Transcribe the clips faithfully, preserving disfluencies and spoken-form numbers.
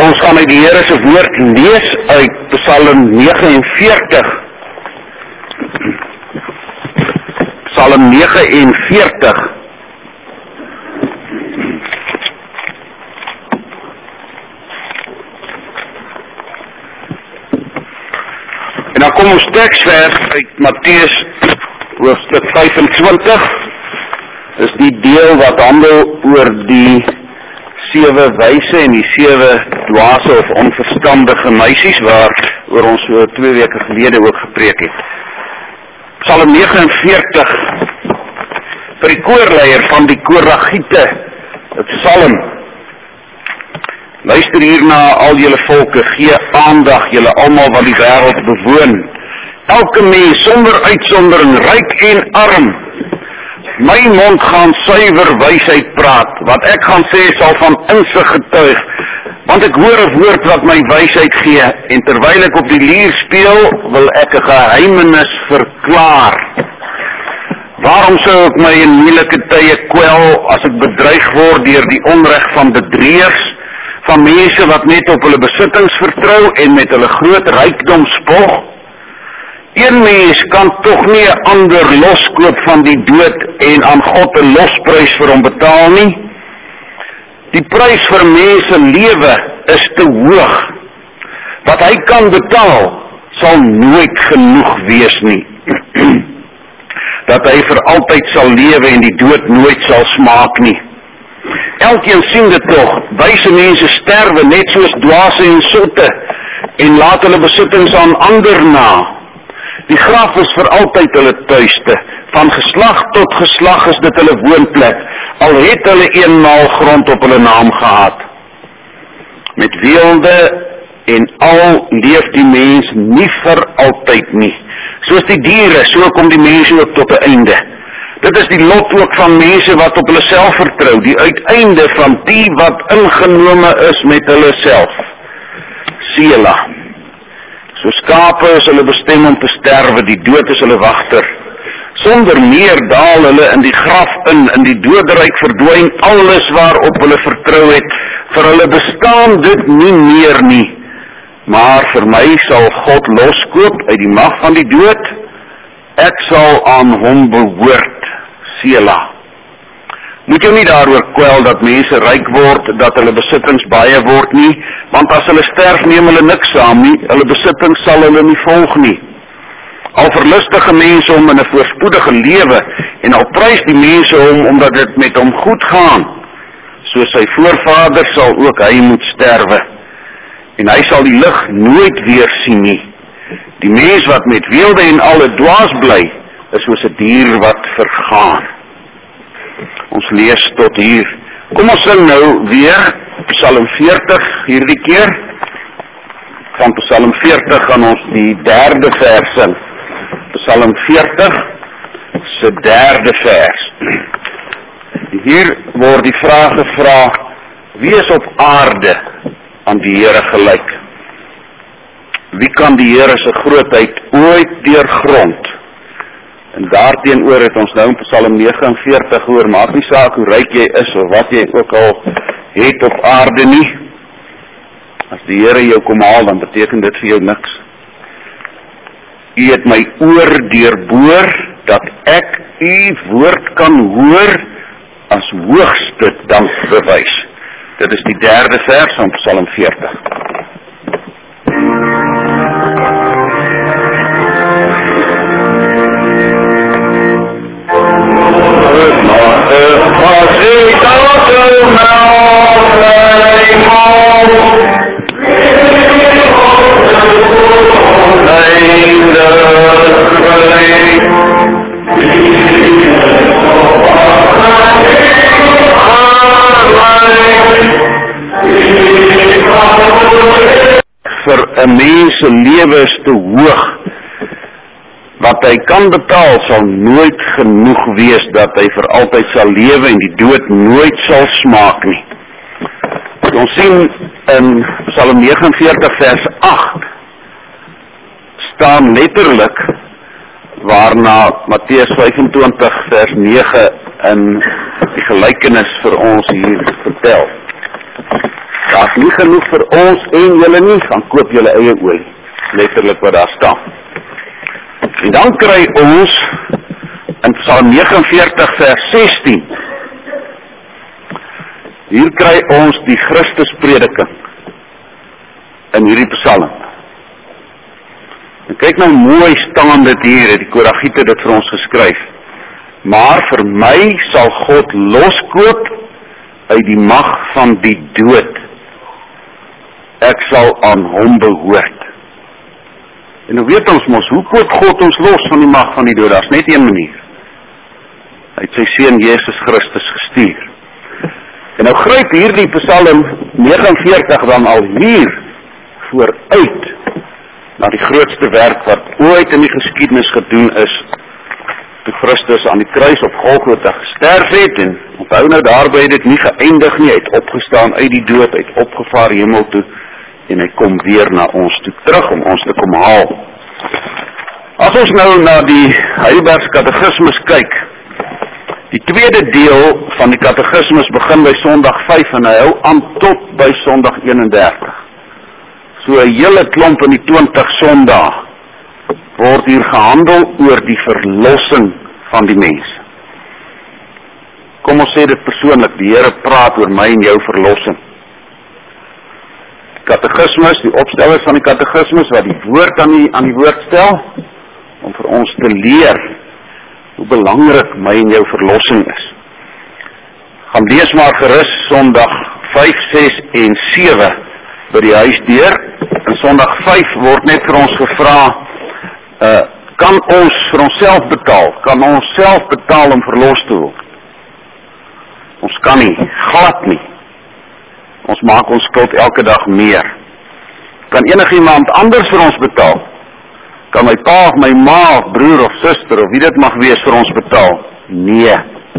Ons gaan uit die Here se woord lees uit Psalm negenenveertig. Psalm negenenveertig. En dan kom ons teksvers uit Matteus hoofstuk vyfentwintig. Dis die deel wat handel oor die sewe wyse en die sewe dwaase of onverstandige meisies, waar oor ons so twee weke gelede ook gepreek het. Psalm negenenveertig, vir die koorleier van die Koragiete, het psalm. Luister hierna al julle volke, gee aandag julle almal wat die wêreld bewoon. Elke mens sonder uitsondering, ryk en arm. My mond gaan suiwer wysheid praat, wat ek gaan sê sal van insig getuig, want ek hoor 'n woord wat my wysheid gee, en terwyl ek op die lier speel, wil ek 'n geheimenis verklaar. Waarom sou ek my in moeilike tye kwel, as ek bedreig word deur die onreg van bedrieërs, van mense wat net op hulle besittings vertrou en met hulle groot rykdom spog? Een mens kan tog nie 'n ander loskoop van die dood en aan God 'n losprys vir hom betaal nie. Die prys vir mense lewe is te hoog. Wat hy kan betaal sal nooit genoeg wees nie. Dat hy vir altyd sal lewe en die dood nooit sal smaak nie. Elkeen sien dit tog, wyse mense sterwe net soos dwaase en sotte en laat hulle besittings aan ander na. Die graf is vir altyd hulle tuiste, van geslag tot geslag is dit hulle woonplek, al het hulle eenmaal grond op hulle naam gehad. Met weelde en al leef die mens nie vir altyd nie. Soos die diere, so kom die mens ook tot 'n einde. Dit is die lot ook van mense wat op hulle self vertrou, die uiteinde van die wat ingenome is met hulle self. Selah. So skape is hulle bestem om te sterwe, die dood is hulle wagter. Sonder meer daal hulle in die graf in, in die doderyk verdwyn alles waarop hulle vertrou het. Vir hulle bestaan dit nie meer nie. Maar vir my sal God loskoop uit die mag van die dood. Ek sal aan hom behoort. Selah. Moet jou nie daaroor kwel dat mense ryk word, dat hulle besittings baie word nie, want as hulle sterf neem hulle niks saam nie, hulle besittings sal hulle nie volg nie. Al verlustige mense hom in 'n voorspoedige lewe, en al prys die mense hom omdat dit met hom goed gaan, soos sy voorvader sal ook hy moet sterwe, en hy sal die lig nooit weer sien nie. Die mens wat met weelde en alle dwaas bly, is soos 'n dier wat vergaan. Ons lees tot hier. Kom ons sing nou weer Psalm veertig hierdie keer. Van Psalm veertig gaan ons die derde vers sing. Psalm veertig se derde vers. Hier word die vraag gevra: wie is op aarde aan die Here gelyk? Wie kan die Here se grootheid ooit deurgrond? En daarteenoor het ons nou in Psalm negenenveertig hoor, maak nie saak hoe ryk jy is of wat jy ook al het op aarde nie. As die Here jou kom haal, dan beteken dit vir jou niks. U het my oor deurboor, dat ek u woord kan hoor, as hoogste dank bewys. Dit is die derde vers van Psalm veertig. Vir 'n mens se lewe is te hoog. Wat hy kan betaal sal nooit genoeg wees dat hy vir altyd sal lewe en die dood nooit sal smaak nie. Ons sien in Psalm negenenveertig vers agt staan letterlik waarna Matteus vyfentwintig vers nege in die gelykenis vir ons hier vertel. Daar's nie genoeg vir ons en julle nie, gaan koop julle eie olie. Letterlik wat daar staan. En dan kry ons in Psalm negenenveertig vers sestien, hier kry ons die Christusprediking in hierdie psalm. En kyk nou mooi staan dit hier, die Koragiete dit vir ons geskryf. Maar vir my sal God loskoop uit die mag van die dood. Ek sal aan hom behoort. En nou weet ons mos, hoe koop God ons los van die mag van die dood? Daar is net een manier. Hy het sy seun Jesus Christus gestuur. En nou gryp hierdie Psalm negenenveertig dan al hier vooruit na die grootste werk wat ooit in die geskiedenis gedoen is, toe Christus aan die kruis op Golgotha gesterf het, en onthou nou daarby het dit nie geëindig nie, hy het opgestaan uit die dood, hy het opgevaar hemel toe, en hy kom weer na ons toe terug, om ons te kom haal. As ons nou na die Heidelbergse Katekismus kyk, die tweede deel van die Katekismus begin by Sondag vyf, en hy hou aan tot by Sondag eenendertig. So 'n hele klomp in die twintig Sondae word hier gehandel oor die verlossing van die mens. Kom ons sê dit persoonlik, die Here praat oor my en jou verlossing. Katekismus, die opstellers van die katekismus, wat die woord aan die, aan die woord stel, om vir ons te leer hoe belangrik my en jou verlossing is. Gaan lees maar gerus Sondag vyf, ses en sewe by die huisdeur. In Sondag vyf word net vir ons gevra, uh, kan ons vir onsself betaal? Kan ons self betaal om verlos te word? Ons kan nie, glad nie. Ons maak ons skuld elke dag meer. Kan enigiemand anders vir ons betaal? Kan my pa of my ma of broer of suster of wie dit mag wees vir ons betaal? Nee.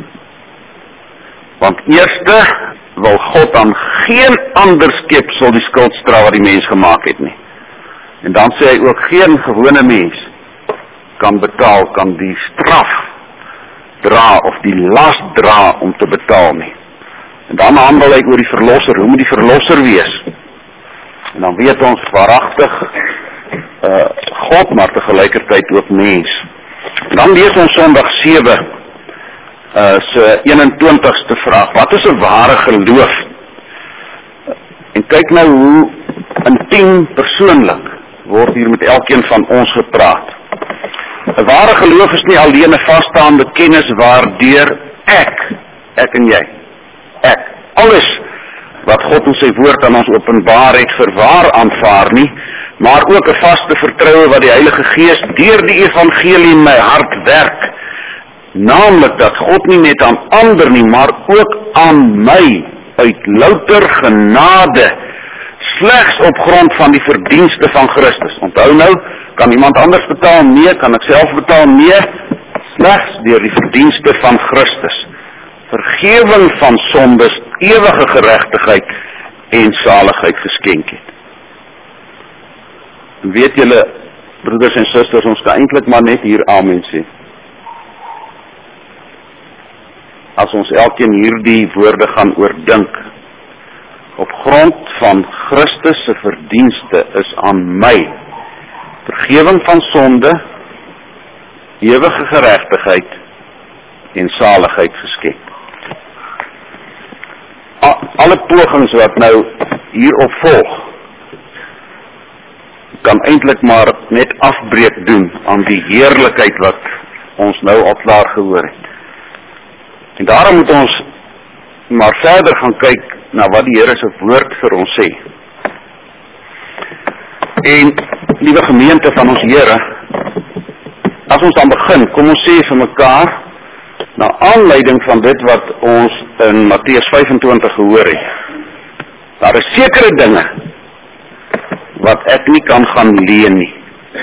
Want eerste wil God aan geen ander skepsel die skuldstraf wat die mens gemaak het nie. En dan sê hy ook, geen gewone mens kan betaal, kan die straf dra of die las dra om te betaal nie. En dan handel hy oor die verlosser, hoe moet die verlosser wees? En dan weet ons waaragtig uh, God, maar tegelijkertijd ook mens. En dan lees ons Sondag sewe, uh, se eenentwintigste vraag, wat is 'n ware geloof? En kyk nou hoe intiem persoonlik word hier met elkeen van ons gepraat. 'n Ware geloof is nie alleen 'n vasstaande kennis waardeur ek, ek en jy, ek, alles wat God in sy woord aan ons openbaar het vir waar aanvaar nie, maar ook 'n vaste vertroue wat die Heilige Gees deur die evangelie in my hart werk, naamlik dat God nie net aan ander nie, maar ook aan my uit louter genade, slegs op grond van die verdienste van Christus. Onthou nou, kan iemand anders betaal? Nee. Kan ek self betaal? Nee. Slegs deur die verdienste van Christus. Vergewing van sondes, ewige geregtigheid en saligheid geskenk het. En weet julle, broeders en susters, ons kan eintlik maar net hier amen sê. As ons elkeen hierdie woorde gaan oordink, op grond van Christus se verdienste is aan my vergewing van sonde, ewige geregtigheid en saligheid geskenk. Alle pogings wat nou hierop volg, kan eintlik maar net afbreek doen aan die heerlikheid wat ons nou al klaar gehoor het. En daarom moet ons maar verder gaan kyk na wat die Here se woord vir ons sê. En, liewe gemeente van ons Here, as ons dan begin, kom ons sê vir mekaar, na aanleiding van dit wat ons in Matteus vyfentwintig gehoor het, daar is sekere dinge wat ek nie kan gaan leen nie.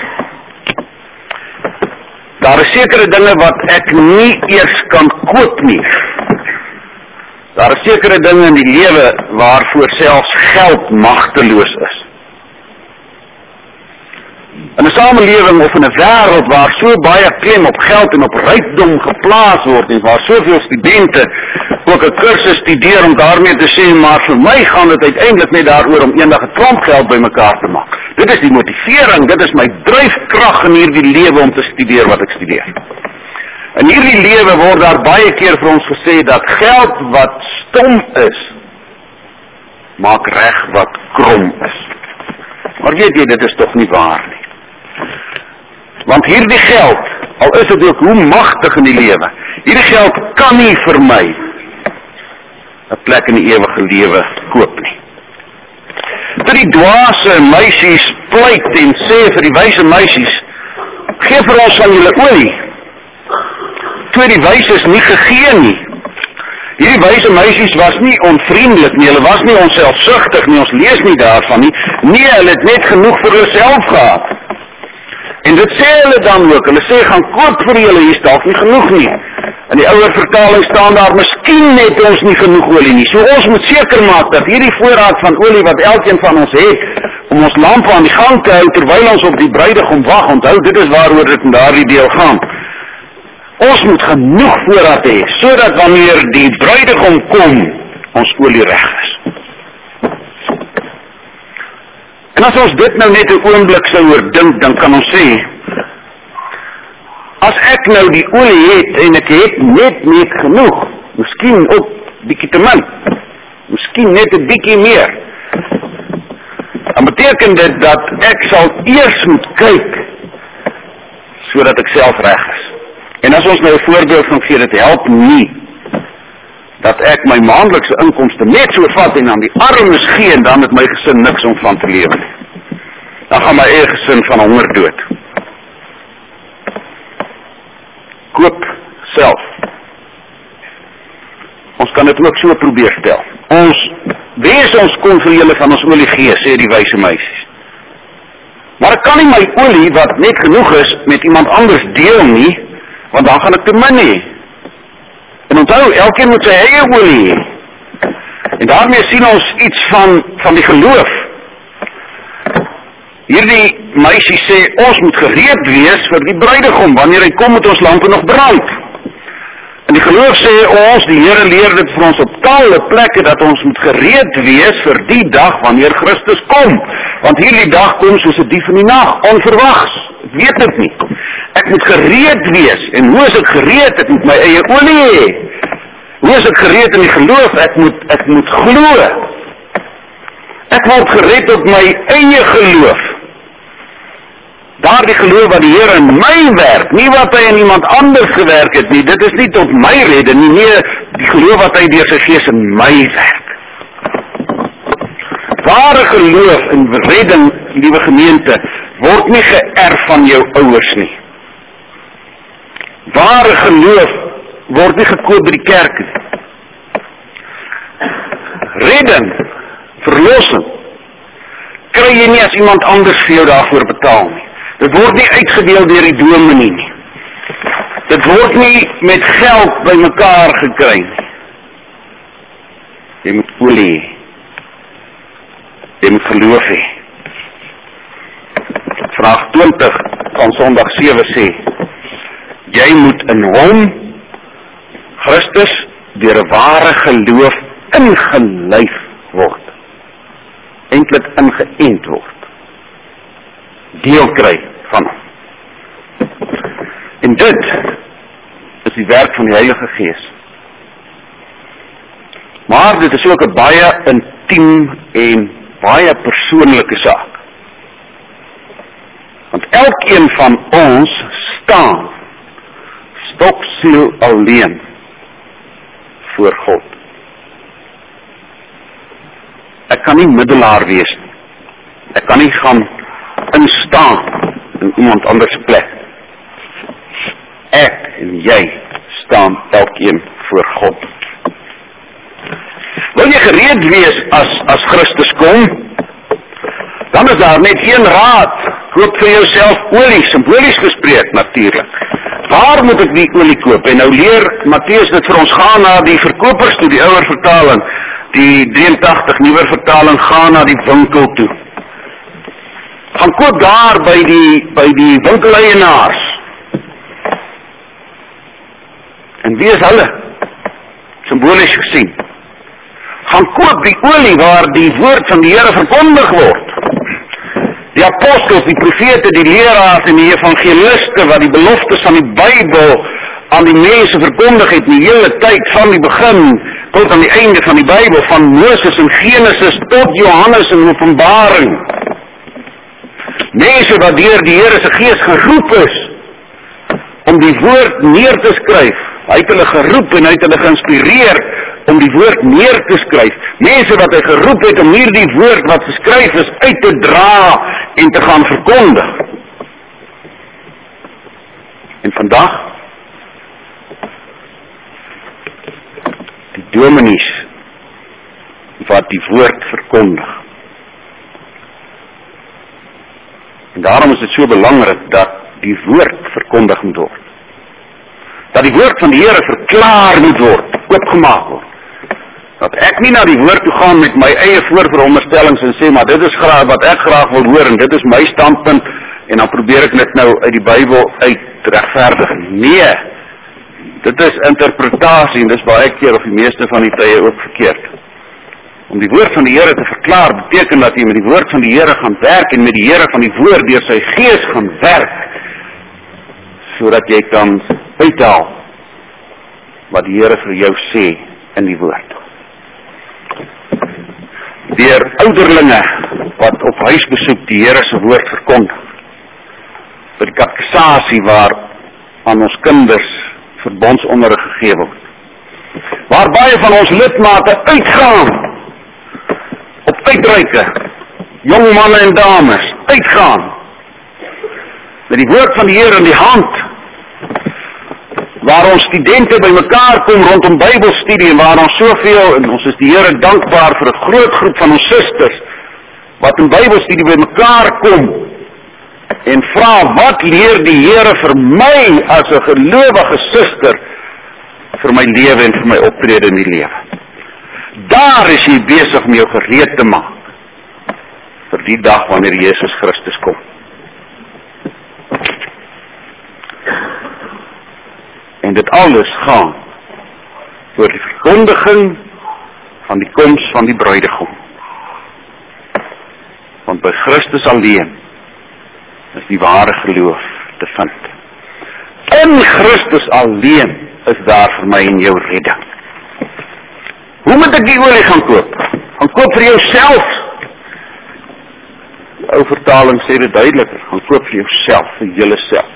Daar is sekere dinge wat ek nie eers kan koop nie. Daar is sekere dinge in die lewe waarvoor selfs geld magteloos is. In 'n samelewing of in 'n wêreld waar so baie klem op geld en op rykdom geplaas word en waar soveel studente ook 'n kursus studeer om daarmee te sê, maar vir my gaan dit uiteindelik net daaroor om eendag 'n klomp geld bymekaar te maak. Dit is die motivering, dit is my dryfkrag in hierdie lewe om te studeer wat ek studeer. In hierdie lewe word daar baie keer vir ons gesê dat geld wat stom is, maak reg wat krom is. Maar weet jy, dit is tog nie waar nie. Want hierdie geld, al is dit ook hoe magtig in die lewe, hierdie geld kan nie vir my 'n plek in die ewige lewe koop nie. Toe die dwaase meisies pleit en sê vir die wyse meisies, gee vir ons van julle olie. Toe die wyses nie gegee nie. Hierdie wyse meisies was nie onvriendelik nie, hulle was nie onselfsugtig nie, ons lees nie daarvan nie. Nee, hulle het net genoeg vir hulle self gehad. En dit sê hulle dan ook, hulle sê, gaan koop vir julle, hier is dalk nie genoeg nie. In die ouer vertaling staan daar, miskien net ons nie genoeg olie nie. So ons moet seker maak dat hierdie voorraad van olie wat elkeen van ons het, om ons lampe aan die gang te hou, terwyl ons op die bruidegom wag, onthou, dit is waaroor dit in daardie deel gaan. Ons moet genoeg voorraad hê, sodat wanneer die bruidegom kom, ons olie reg is. En as ons dit nou net 'n oomblik sou oordink, dan kan ons sê, as ek nou die olie het, en ek het net net genoeg, miskien ook bietjie te min, miskien net 'n bietjie meer, dan beteken dit dat ek sal eers moet kyk, sodat ek self reg is. En as ons nou 'n voorbeeld van gee, dit help nie, dat ek my maandelikse inkomste net so vat en aan die armes gee, en dan het my gesin niks om van te lewe nie. Dan gaan my eie gesin van honger dood. Koop self. Ons kan dit ook so probeer stel. Ons, wees ons kon vir julle van ons olie gee, sê die wyse meisies. Maar ek kan nie my olie, wat net genoeg is, met iemand anders deel nie, want dan gaan ek te min hê. En onthou, elkeen moet sy eie olie hê. En daarmee sien ons iets van, van die geloof. Hierdie meisie sê, ons moet gereed wees vir die bruidegom, wanneer hy kom moet ons lampe nog brand. En die geloof sê ons, die Here leer dit vir ons op talle plekke, dat ons moet gereed wees vir die dag wanneer Christus kom. Want hierdie dag kom soos 'n dief in die nag, onverwags. Ek weet dit nie. Ek moet gereed wees, en hoe is ek gereed? Ek moet my eie olie hê. Hoe is ek gereed in die geloof? Ek moet, ek moet glo. Ek word gered op my eie geloof. Daardie geloof wat die Here in my werk, nie wat hy in iemand anders gewerk het nie, dit is nie tot my redde nie, nee, die geloof wat hy deur sy Gees in my werk. Ware geloof en redding, liewe gemeente, word nie geërf van jou ouers nie. Ware geloof word nie gekoop by die kerk nie. Redding, verlossing, kry jy nie as iemand anders vir jou daarvoor betaal nie. Dit word nie uitgedeel deur die dominee nie. Dit word nie met geld by mekaar gekry nie. Jy moet olie hê. Jy moet geloof hê. Vraag twintig van Sondag sewe sê, jy moet in hom, Christus, deur 'n ware geloof ingelyf word. Eintlik ingeënt word. Deel kry van hom. En dit is die werk van die Heilige Gees. Maar dit is ook 'n baie intiem en baie persoonlike saak. Want elkeen van ons staan stoksiel alleen voor God. Ek kan nie middelaar wees nie. Ek kan nie gaan instaan in iemand anders plek. Ek en jy staan elkeen voor God. Wil jy gereed wees as, as Christus kom? Dan is daar net een raad. Koop vir jouself olie, symbolies gespreek natuurlik. Waar moet ek die olie koop? En nou leer Matteus dit vir ons, gaan na die verkopers toe, die ouer vertaling, die drieëntagtig nuwer vertaling, gaan na die winkel toe. Gaan koop daar by die, by die winkeleienaars. En wie is hulle? Symbolies gesien. Gaan koop die olie waar die woord van die Here verkondig word. Die apostels, die profete, die leraars en die evangeliste wat die beloftes van die Bybel aan die mense verkondig het die hele tyd van die begin tot aan die einde van die Bybel, van Moses en Genesis tot Johannes en Openbaring. Mense wat deur die Here se Gees geroep is om die woord neer te skryf. Hy het hulle geroep en hy het hulle geïnspireer om die woord neer te skryf. Mense wat hy geroep het om hierdie woord wat geskryf is uit te dra en te gaan verkondig. En vandag die dominees wat die woord verkondig. En daarom is dit so belangrik dat die woord verkondig moet word. Dat die woord van die Here verklaar moet word, oopgemaak word. Dat ek nie na die woord toe gaan met my eie voorveronderstellings en sê, maar dit is graag wat ek graag wil hoor en dit is my standpunt en dan probeer ek dit nou uit die Bybel uit regverdig. Nee, dit is interpretasie en dit is baie keer of die meeste van die tye ook verkeerd. Om die woord van die Here te verklaar beteken dat jy met die woord van die Here gaan werk en met die Here van die woord deur sy Gees gaan werk, sodat jy kan uithaal wat die Here vir jou sê in die woord. Deur ouderlinge wat op huisbesoek die Here se woord verkondig. By die katekisasie waar aan ons kinders verbondsonderrig gegee word. Waar baie van ons lidmate uitgaan op uitreike, jong manne en dames, uitgaan met die woord van die Here in die hand, waar ons studente by mekaar kom rondom Bybelstudie en waar ons soveel, en ons is die Here dankbaar vir 'n groot groep van ons susters wat in Bybelstudie by mekaar kom en vra, wat leer die Here vir my as 'n gelowige suster vir my lewe en vir my optrede in die lewe. Daar is jy besig om jou gereed te maak vir die dag wanneer Jesus Christus kom. En dit alles gaan oor die verkondiging van die koms van die bruidegom. Want by Christus alleen is die ware geloof te vind. In Christus alleen is daar vir my en jou redding. Hoe moet ek die olie gaan koop? Gaan koop vir jouself. Die ou vertaling sê dit duideliker. Gaan koop vir jouself, vir julle self.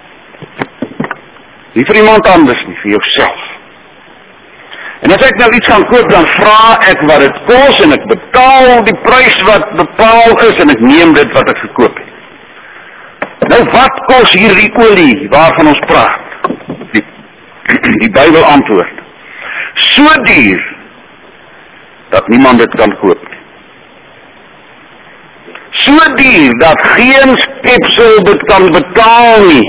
Nie vir iemand anders nie, vir jouself. En as ek nou iets gaan koop, dan vra ek wat dit kos en ek betaal die prys wat bepaal is en ek neem dit wat ek gekoop het. Nou wat kos hierdie olie waarvan ons praat? Die, die Bybel antwoord. So duur dat niemand dit kan koop nie. So duur dat geen skepsel dit kan betaal nie.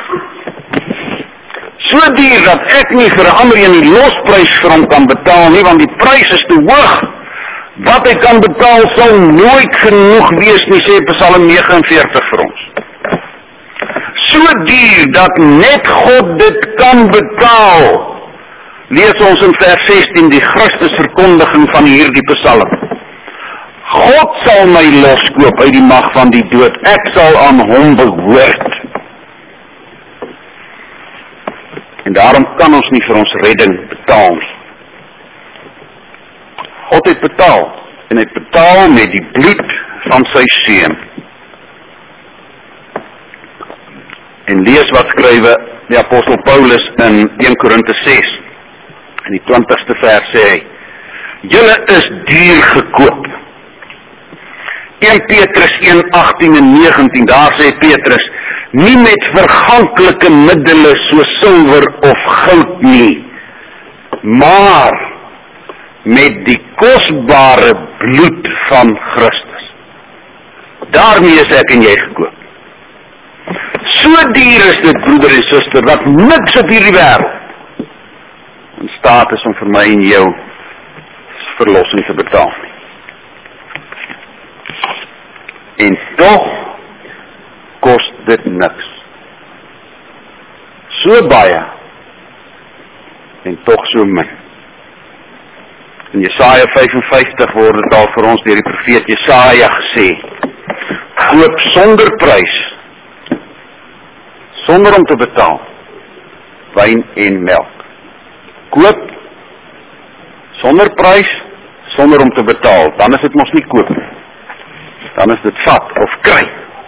So duur dat ek nie vir 'n ander een die losprys vir hom kan betaal nie, want die prys is te hoog. Wat hy kan betaal sal nooit genoeg wees nie, sê Psalm nege en veertig vir ons. So duur dat net God dit kan betaal. Lees ons in vers sestien die Christusverkondiging van hierdie Psalm. God sal my loskoop uit die mag van die dood. Ek sal aan hom behoort. En daarom kan ons nie vir ons redding betaal nie. God het betaal, en hy het betaal met die bloed van sy seun. En lees wat skrywe die apostel Paulus in een Korinte ses, in die twintigste vers sê hy, julle is duur gekoop. een Petrus een, agtien en negentien, daar sê Petrus, nie met verganklike middele so silwer of goud nie, maar met die kosbare bloed van Christus. Daarmee is ek en jy gekoop. So duur is dit, broeder en suster, dat niks op hierdie wêreld in staat is om vir my en jou verlossing te betaal. En toch dit niks. So baie, en tog so min. In Jesaja vyf en vyftig word dit al vir ons deur die profeet Jesaja gesê, koop sonder prys, sonder om te betaal, wyn en melk. Koop, sonder prys, sonder om te betaal, dan is dit mos nie koop nie. Dan is dit vat of kry.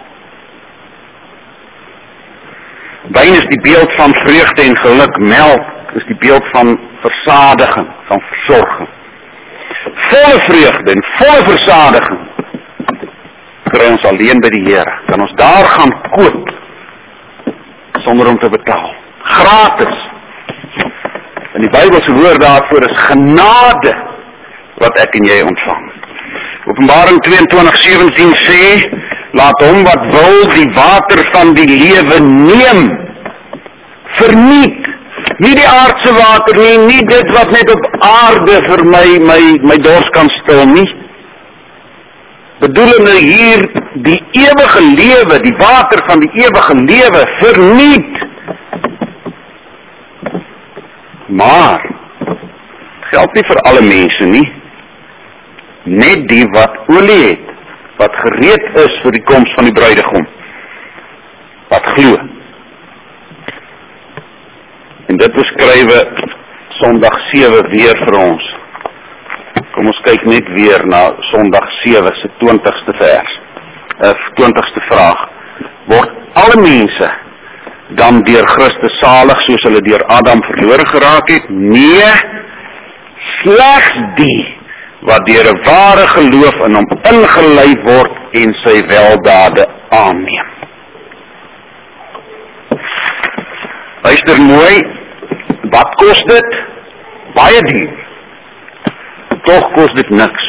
Wyn is die beeld van vreugde en geluk, melk is die beeld van versadiging, van versorging. Volle vreugde en volle versadiging kry ons alleen by die Here. Kan ons daar gaan koop sonder om te betaal. Gratis. In die Bybelse woord daarvoor is genade wat ek en jy ontvang. Openbaring tweeëntwintig sewentien sê, laat hom wat wil die water van die lewe neem, verniet. Nie die aardse water nie, nie dit wat net op aarde vir my, my, my dors kan stil nie. Bedoelende hier die ewige lewe, die water van die ewige lewe, verniet. Maar, geld nie vir alle mense nie, net die wat olie het, wat gereed is vir die koms van die bruidegom, wat glo. En dit beskrywe Sondag sewe weer vir ons. Kom ons kyk net weer na Sondag sewe se twintigste vers, uh, twintigste vraag. Word alle mense dan deur Christus salig soos hulle deur Adam verlore geraak het? Nee, slegs die wat deur 'n ware geloof in hom ingelei word en sy weldade aanneem. Luister mooi, wat kos dit? Baie duur. Toch kos dit niks.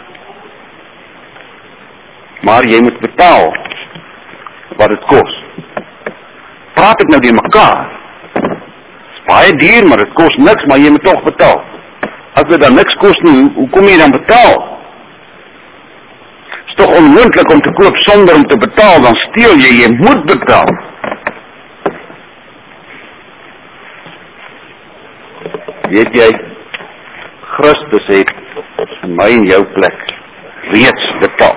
Maar jy moet betaal wat dit kos. Praat ek nou die mekaar? Het is baie duur, maar dit kos niks, maar jy moet toch betaal. As dit dan niks kos nie, hoe kom jy dan betaal? Het is toch onmoontlik om te koop sonder om te betaal, dan steel jy, jy moet betaal. Weet jy, Christus het in my en jou plek reeds betaal.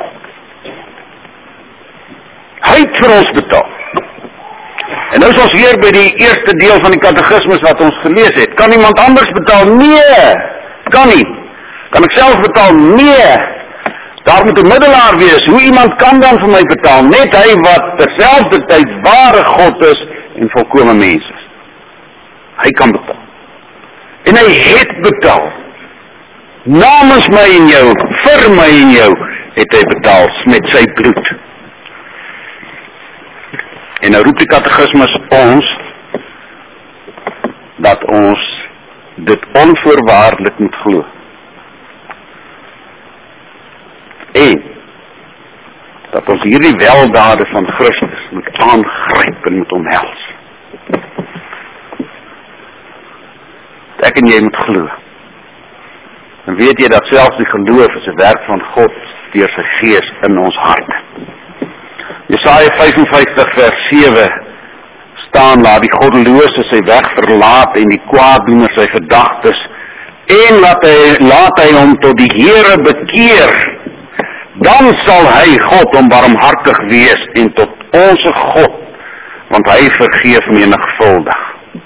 Hy het vir ons betaal. En nou is ons weer by die eerste deel van die katekismus wat ons gelees het. Kan iemand anders betaal? Nee, kan nie. Kan ek self betaal? Nee. Daar moet 'n middelaar wees. Hoe iemand kan dan vir my betaal? Net hy wat terselfdertyd ware God is en volkome mens is. Hy kan betaal. En hy het betaal. Namens my en jou, vir my en jou, het hy betaal met sy bloed. En nou roep die katekismus ons, dat ons dit onvoorwaardelik moet glo. En, dat ons hierdie weldade van Christus moet aangryp en moet omhels. Ek en jy moet glo. En weet jy dat selfs die geloof is 'n werk van God deur sy gees in ons hart. Jesaja vyf en vyftig vers sewe staan, laat die goddelose sy weg verlaat en die kwaaddoener sy gedagtes, en laat hy, laat hy hom tot die Here bekeer, dan sal hy God om barmhartig wees en tot onze God, want hy vergeef menigvuldig.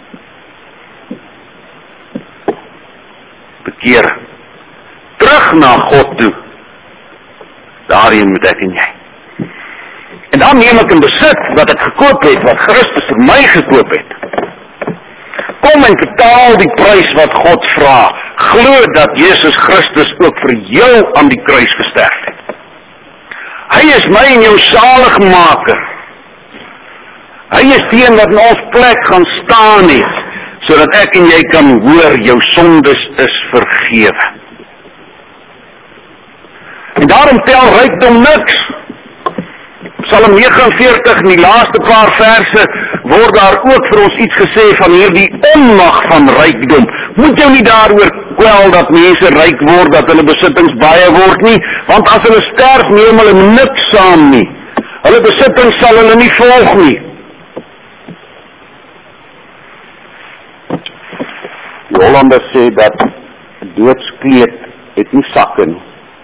Bekeer. Terug na God toe. Daarin moet ek en jy. En dan neem ek in besit wat ek gekoop het, wat Christus vir my gekoop het. Kom en betaal die prys wat God vra. Glo dat Jesus Christus ook vir jou aan die kruis gesterf het. Hy is my en jou saligmaker. Hy is die een wat in ons plek gaan staan het, sodat ek en jy kan hoor, jou sondes is vergewe. En daarom tel rykdom niks. Psalm nege en veertig, in die laaste paar verse, word daar ook vir ons iets gesê van hierdie onmag van rykdom. Moet jou nie daaroor kwel dat mense ryk word, dat hulle besittings baie word nie, want as hulle sterf, neem hulle niks saam nie. Hulle besitting sal hulle nie volg nie. Die Hollanders sê dat doodskleed het nie sakke nie.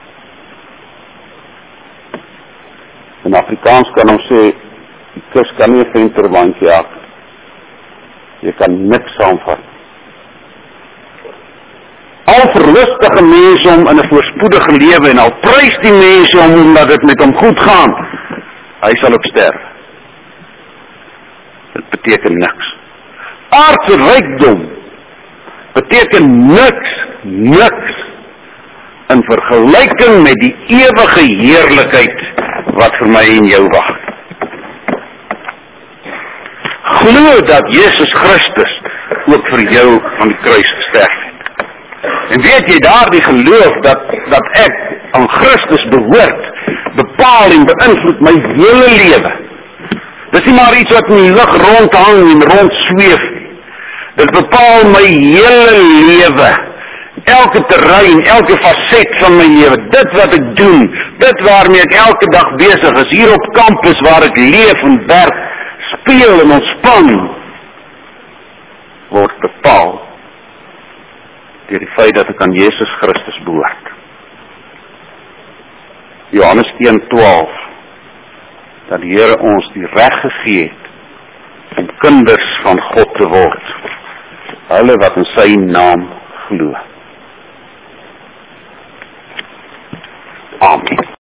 In Afrikaans kan ons sê, die kus kan nie 'n venterbandjie haak. Jy kan niks saamvat. Al verlustige mense om in 'n voorspoedige lewe en al prys die mense om omdat dit met hom goed gaan, hy sal ook sterf. Dit beteken niks. Aardse rykdom beteken niks, niks in vergelyking met die ewige heerlikheid wat vir my en jou wag. Glo dat Jesus Christus ook vir jou aan die kruis gesterf het. En weet jy, daardie geloof dat, dat ek aan Christus behoort, bepaal en beïnvloed my hele lewe. Dis nie maar iets wat in die lug rondhang en rondsweef nie. Dit bepaal my hele lewe. Elke terrein, elke facet van my lewe, dit wat ek doen, dit waarmee ek elke dag besig is, hier op campus waar ek leef en werk, speel en ontspan, word bepaal deur die feit dat ek aan Jesus Christus behoort. Johannes een twaalf, dat die Here ons die reg gegee het om kinders van God te word, hulle wat in sy naam glo. Amen.